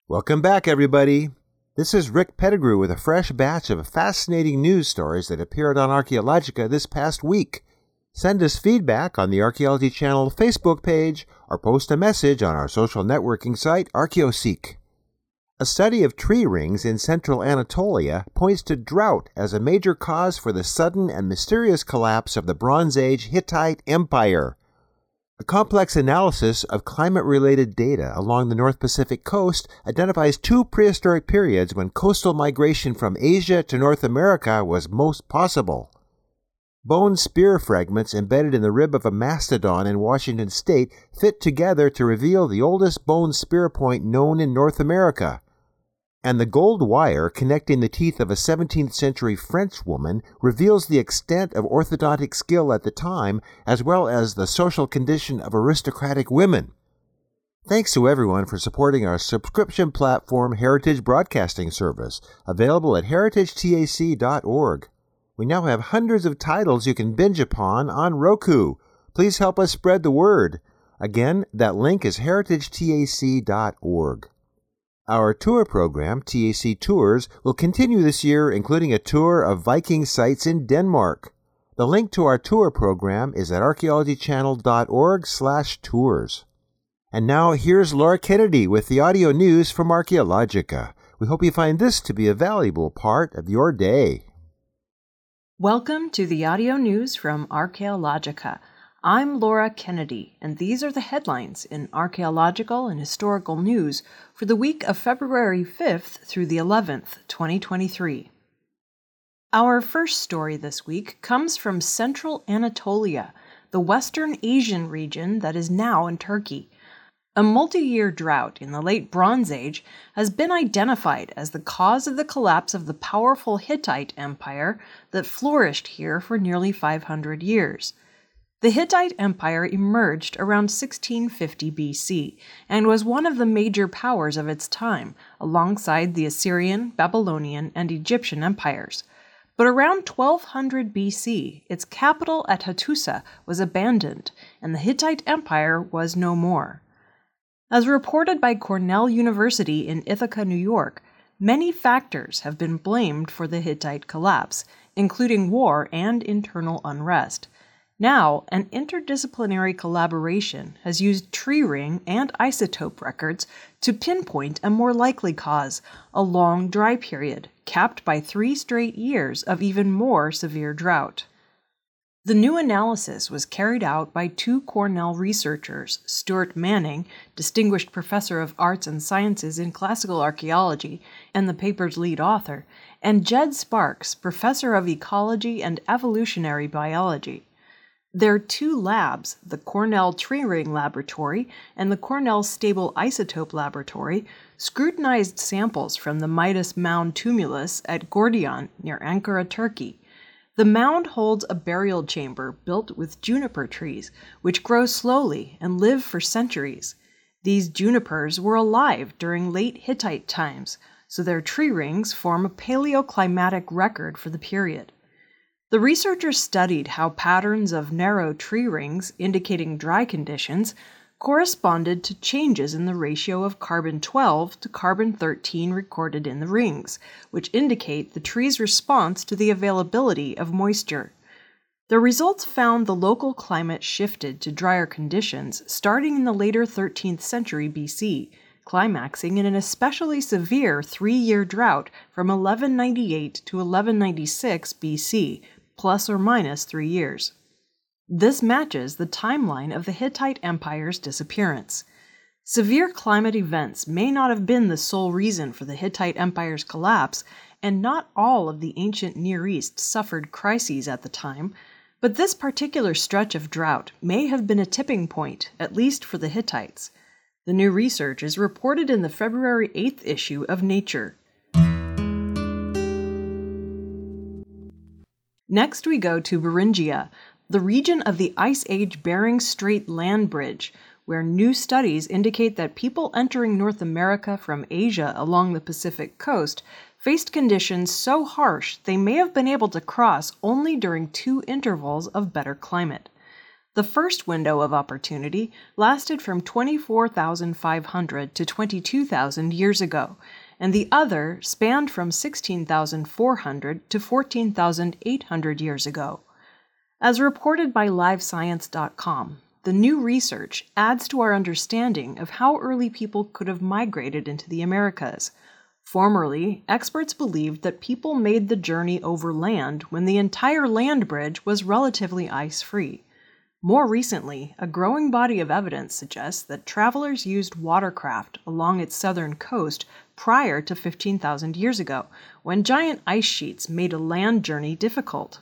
Welcome back, everybody. This is Rick Pettigrew with a fresh batch of fascinating news stories that appeared on Archaeologica this past week. Send us feedback on the Archaeology Channel Facebook page or post a message on our social networking site, Archaeoseek. A study of tree rings in central Anatolia points to drought as a major cause for the sudden and mysterious collapse of the Bronze Age Hittite Empire. A complex analysis of climate-related data along the North Pacific coast identifies two prehistoric periods when coastal migration from Asia to North America was most possible. Bone spear fragments embedded in the rib of a mastodon in Washington state fit together to reveal the oldest bone spear point known in North America. And the gold wire connecting the teeth of a 17th century French woman reveals the extent of orthodontic skill at the time, as well as the social condition of aristocratic women. Thanks to everyone for supporting our subscription platform Heritage Broadcasting Service, available at heritagetac.org. We now have hundreds of titles you can binge upon on Roku. Please help us spread the word. Again, that link is heritagetac.org. Our tour program, TAC Tours, will continue this year, including a tour of Viking sites in Denmark. The link to our tour program is at archaeologychannel.org/tours. And now here's Laura Kennedy with the audio news from Archaeologica. We hope you find this to be a valuable part of your day. Welcome to the audio news from Archaeologica. I'm Laura Kennedy, and these are the headlines in archaeological and historical news for the week of February 5th through the 11th, 2023. Our first story this week comes from central Anatolia, the Western Asian region that is now in Turkey. A multi-year drought in the late Bronze Age has been identified as the cause of the collapse of the powerful Hittite Empire that flourished here for nearly 500 years. The Hittite Empire emerged around 1650 BC and was one of the major powers of its time, alongside the Assyrian, Babylonian, and Egyptian empires. But around 1200 BC, its capital at Hattusa was abandoned, and the Hittite Empire was no more. As reported by Cornell University in Ithaca, New York, many factors have been blamed for the Hittite collapse, including war and internal unrest. Now, an interdisciplinary collaboration has used tree ring and isotope records to pinpoint a more likely cause, a long dry period, capped by 3 straight years of even more severe drought. The new analysis was carried out by 2 Cornell researchers, Stuart Manning, Distinguished Professor of Arts and Sciences in Classical Archaeology and the paper's lead author, and Jed Sparks, Professor of Ecology and Evolutionary Biology. Their 2 labs, the Cornell Tree Ring Laboratory and the Cornell Stable Isotope Laboratory, scrutinized samples from the Midas Mound tumulus at Gordion near Ankara, Turkey. The mound holds a burial chamber built with juniper trees, which grow slowly and live for centuries. These junipers were alive during late Hittite times, so their tree rings form a paleoclimatic record for the period. The researchers studied how patterns of narrow tree rings, indicating dry conditions, corresponded to changes in the ratio of carbon-12 to carbon-13 recorded in the rings, which indicate the tree's response to the availability of moisture. The results found the local climate shifted to drier conditions starting in the later 13th century BC, climaxing in an especially severe 3-year drought from 1198 to 1196 BC, plus or minus 3 years. This matches the timeline of the Hittite Empire's disappearance. Severe climate events may not have been the sole reason for the Hittite Empire's collapse, and not all of the ancient Near East suffered crises at the time, but this particular stretch of drought may have been a tipping point, at least for the Hittites. The new research is reported in the February 8th issue of Nature. Next we go to Beringia, the region of the Ice Age Bering Strait land bridge, where new studies indicate that people entering North America from Asia along the Pacific coast faced conditions so harsh they may have been able to cross only during 2 intervals of better climate. The first window of opportunity lasted from 24,500 to 22,000 years ago, and the other spanned from 16,400 to 14,800 years ago. As reported by LiveScience.com, the new research adds to our understanding of how early people could have migrated into the Americas. Formerly, experts believed that people made the journey over land when the entire land bridge was relatively ice-free. More recently, a growing body of evidence suggests that travelers used watercraft along its southern coast prior to 15,000 years ago, when giant ice sheets made a land journey difficult.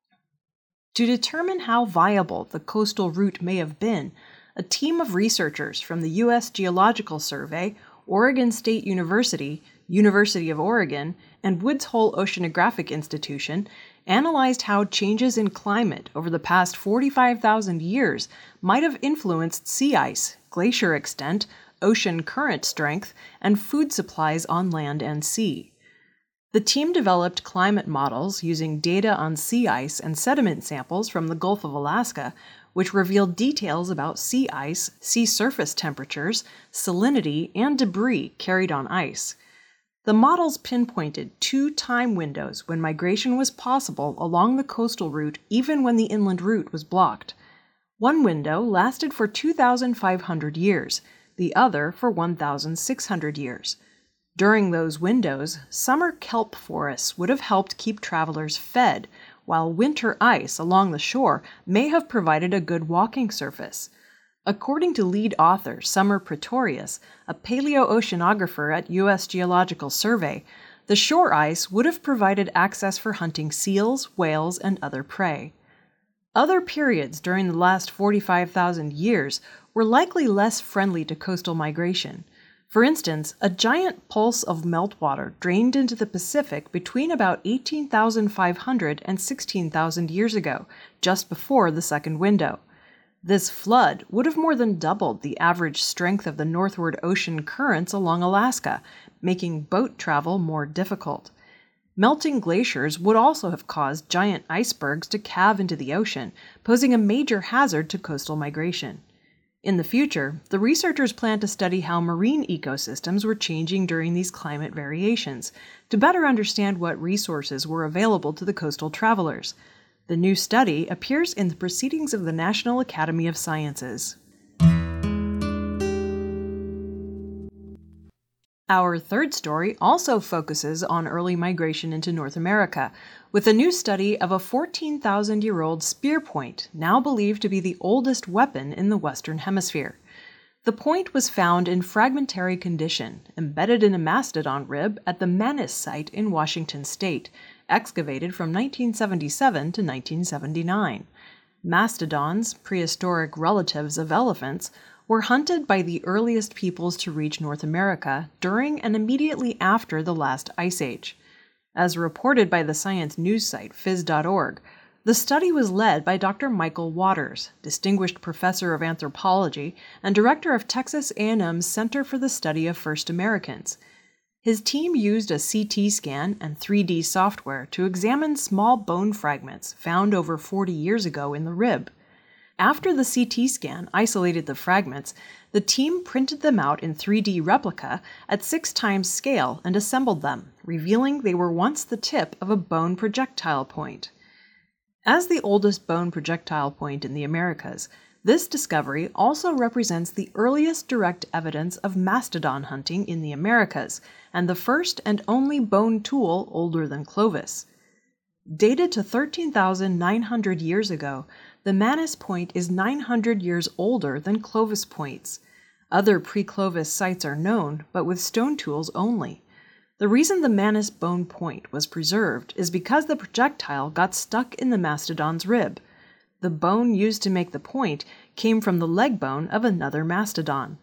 To determine how viable the coastal route may have been, a team of researchers from the U.S. Geological Survey, Oregon State University, University of Oregon, and Woods Hole Oceanographic Institution analyzed how changes in climate over the past 45,000 years might have influenced sea ice, glacier extent, ocean current strength, and food supplies on land and sea. The team developed climate models using data on sea ice and sediment samples from the Gulf of Alaska, which revealed details about sea ice, sea surface temperatures, salinity, and debris carried on ice. The models pinpointed 2 time windows when migration was possible along the coastal route even when the inland route was blocked. One window lasted for 2,500 years, the other for 1,600 years. During those windows, summer kelp forests would have helped keep travelers fed, while winter ice along the shore may have provided a good walking surface. According to lead author Summer Pretorius, a paleoceanographer at U.S. Geological Survey, the shore ice would have provided access for hunting seals, whales, and other prey. Other periods during the last 45,000 years were likely less friendly to coastal migration. For instance, a giant pulse of meltwater drained into the Pacific between about 18,500 and 16,000 years ago, just before the second window. This flood would have more than doubled the average strength of the northward ocean currents along Alaska, making boat travel more difficult. Melting glaciers would also have caused giant icebergs to calve into the ocean, posing a major hazard to coastal migration. In the future, the researchers plan to study how marine ecosystems were changing during these climate variations, to better understand what resources were available to the coastal travelers. The new study appears in the Proceedings of the National Academy of Sciences. Our third story also focuses on early migration into North America, with a new study of a 14,000-year-old spear point, now believed to be the oldest weapon in the Western Hemisphere. The point was found in fragmentary condition, embedded in a mastodon rib at the Manus site in Washington state, excavated from 1977 to 1979. Mastodons, prehistoric relatives of elephants, were hunted by the earliest peoples to reach North America during and immediately after the last ice age. As reported by the science news site phys.org, the study was led by Dr. Michael Waters, Distinguished Professor of Anthropology and Director of Texas A&M's Center for the Study of First Americans. His team used a CT scan and 3D software to examine small bone fragments found over 40 years ago in the rib. After the CT scan isolated the fragments, the team printed them out in 3D replica at 6 times scale and assembled them, revealing they were once the tip of a bone projectile point. As the oldest bone projectile point in the Americas, this discovery also represents the earliest direct evidence of mastodon hunting in the Americas, and the first and only bone tool older than Clovis. Dated to 13,900 years ago, the Manus Point is 900 years older than Clovis points. Other pre-Clovis sites are known, but with stone tools only. The reason the Manus bone point was preserved is because the projectile got stuck in the mastodon's rib. The bone used to make the point came from the leg bone of another mastodon.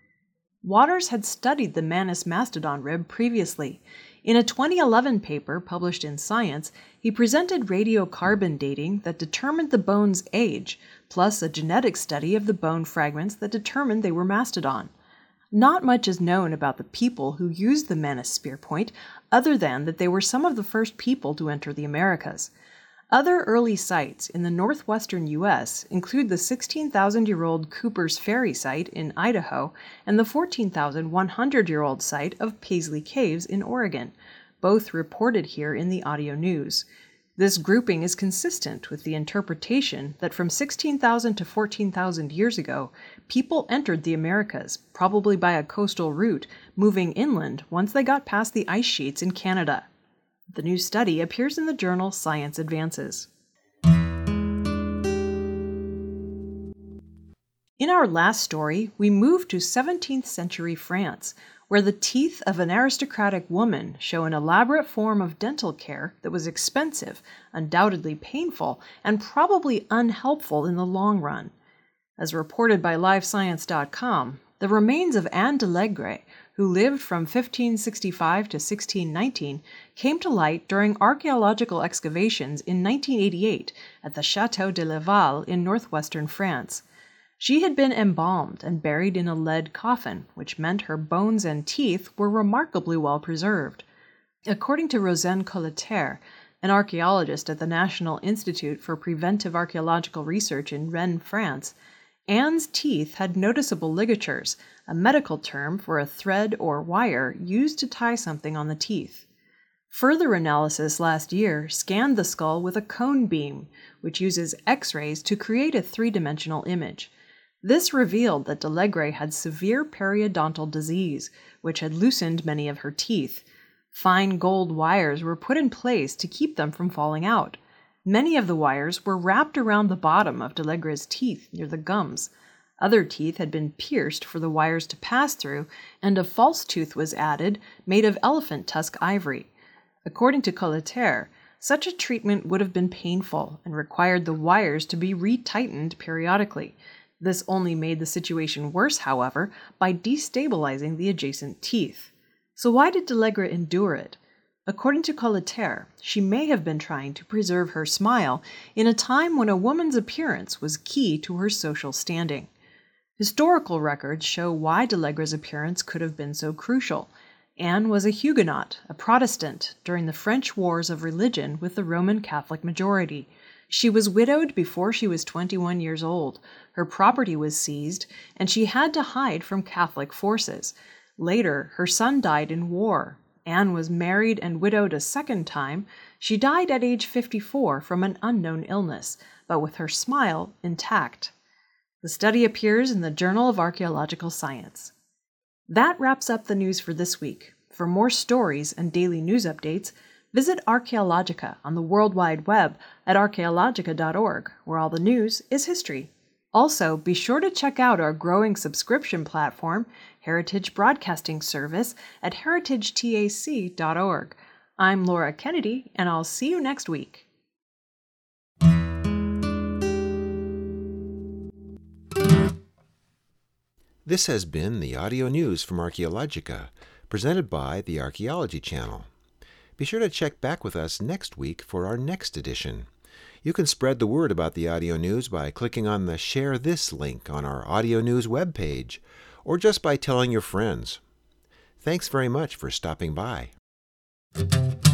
Waters had studied the Manus mastodon rib previously. In a 2011 paper published in Science, he presented radiocarbon dating that determined the bone's age, plus a genetic study of the bone fragments that determined they were mastodon. Not much is known about the people who used the Manus spear point, other than that they were some of the first people to enter the Americas. Other early sites in the northwestern U.S. include the 16,000-year-old Cooper's Ferry site in Idaho and the 14,100-year-old site of Paisley Caves in Oregon, both reported here in the audio news. This grouping is consistent with the interpretation that from 16,000 to 14,000 years ago, people entered the Americas, probably by a coastal route, moving inland once they got past the ice sheets in Canada. The new study appears in the journal Science Advances. In our last story, we move to 17th century France, where the teeth of an aristocratic woman show an elaborate form of dental care that was expensive, undoubtedly painful, and probably unhelpful in the long run. As reported by LiveScience.com, the remains of Anne de Legre, who lived from 1565 to 1619, came to light during archaeological excavations in 1988 at the Château de Laval in northwestern France. She had been embalmed and buried in a lead coffin, which meant her bones and teeth were remarkably well preserved. According to Rosanne Colleterre, an archaeologist at the National Institute for Preventive Archaeological Research in Rennes, France, Anne's teeth had noticeable ligatures, a medical term for a thread or wire used to tie something on the teeth. Further analysis last year scanned the skull with a cone beam, which uses X-rays to create a three-dimensional image. This revealed that de Legre had severe periodontal disease, which had loosened many of her teeth. Fine gold wires were put in place to keep them from falling out. Many of the wires were wrapped around the bottom of de Legre's teeth near the gums. Other teeth had been pierced for the wires to pass through, and a false tooth was added, made of elephant tusk ivory. According to Colleterre, such a treatment would have been painful and required the wires to be retightened periodically. This only made the situation worse, however, by destabilizing the adjacent teeth. So why did de Legre endure it? According to Colleterre, she may have been trying to preserve her smile in a time when a woman's appearance was key to her social standing. Historical records show why de Legre's appearance could have been so crucial. Anne was a Huguenot, a Protestant, during the French Wars of Religion with the Roman Catholic majority. She was widowed before she was 21 years old. Her property was seized, and she had to hide from Catholic forces. Later, her son died in war. Anne was married and widowed a second time. She died at age 54 from an unknown illness, but with her smile intact. The study appears in the Journal of Archaeological Science. That wraps up the news for this week. For more stories and daily news updates, visit Archaeologica on the World Wide Web at archaeologica.org, where all the news is history. Also, be sure to check out our growing subscription platform, Heritage Broadcasting Service, at heritagetac.org. I'm Laura Kennedy, and I'll see you next week. This has been the audio news from Archaeologica, presented by the Archaeology Channel. Be sure to check back with us next week for our next edition. You can spread the word about the audio news by clicking on the Share This link on our audio news webpage, or just by telling your friends. Thanks very much for stopping by.